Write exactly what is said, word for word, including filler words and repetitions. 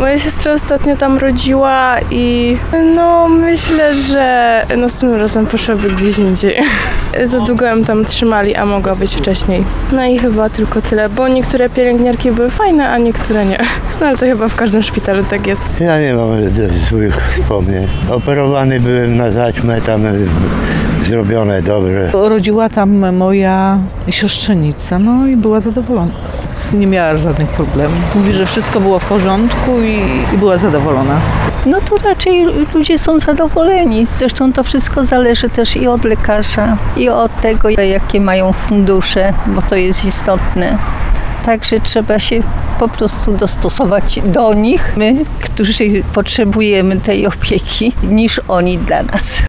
Moja siostra ostatnio tam rodziła i no myślę, że następnym razem poszłaby gdzieś indziej. Za długo ją tam trzymali, a mogła być wcześniej. No i chyba tylko tyle, bo niektóre pielęgniarki były fajne, a niektóre nie. No ale to chyba w każdym szpitalu tak jest. Ja nie mam złych wspomnień. Operowany byłem na zaćmę, tam zrobione dobrze. Rodziła tam moja siostrzenica, no i była zadowolona. Nie miała żadnych problemów. Mówi, że wszystko było w porządku i, i była zadowolona. No to raczej ludzie są zadowoleni. Zresztą to wszystko zależy też i od lekarza, i od tego, jakie mają fundusze, bo to jest istotne. Także trzeba się po prostu dostosować do nich, my, którzy potrzebujemy tej opieki, niż oni dla nas.